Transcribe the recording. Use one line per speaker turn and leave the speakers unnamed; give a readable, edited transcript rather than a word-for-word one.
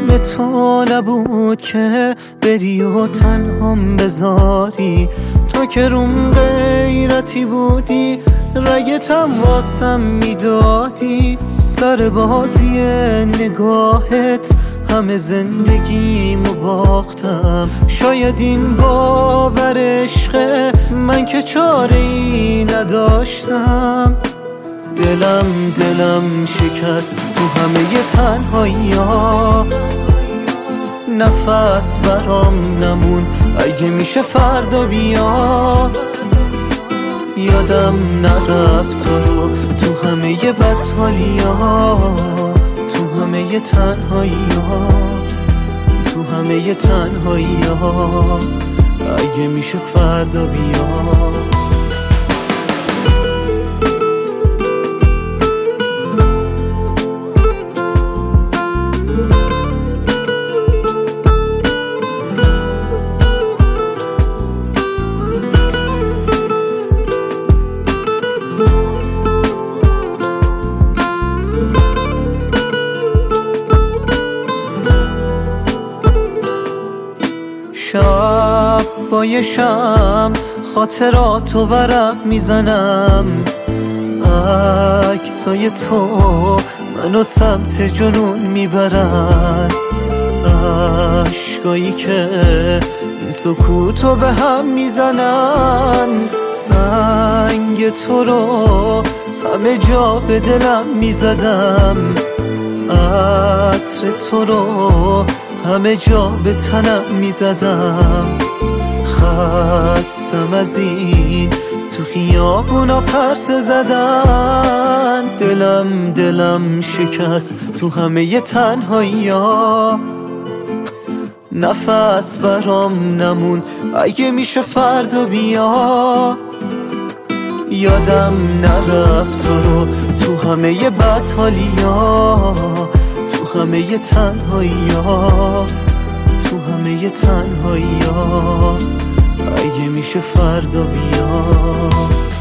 برنامه تو نبود که بری و تنهام بذاری. تو که روم غیرتی بودی، رگتم واسم میدادی. سر بازی نگاهت همه زندگیمو باختم. شاید این باور عشقه، من که چاره‌ای نداشتم. دلم شکست تو همه تنهایی‌ها. نفس برام نمون، اگه میشه فردا بیا. یادم نرفت تو رو تو همه بدحالی‌ها، تو همه تنهایی‌ها، تو همه تنهایی‌ها. اگه میشه فردا بیا. شب با یه شم خاطراتو ورق میزنم. عکسای تو منو سمت جنون میبرن. عشقایی که این سکوتو به هم میزنن. سنگ تو رو همه جا به دلم میزدم. عطر تو رو همه جا به تنم میزدم. خستم از این تو خیابونا پرسه زدن. دلم شکست تو همه تنهایی‌ها. نفس برام نمون، اگه میشه فردا بیا. یادم نرفت تو رو تو همه بدحالی‌ها، تو همه تنهایی‌ها، تو همه تنهایی‌ها. اگه میشه فردا بیا.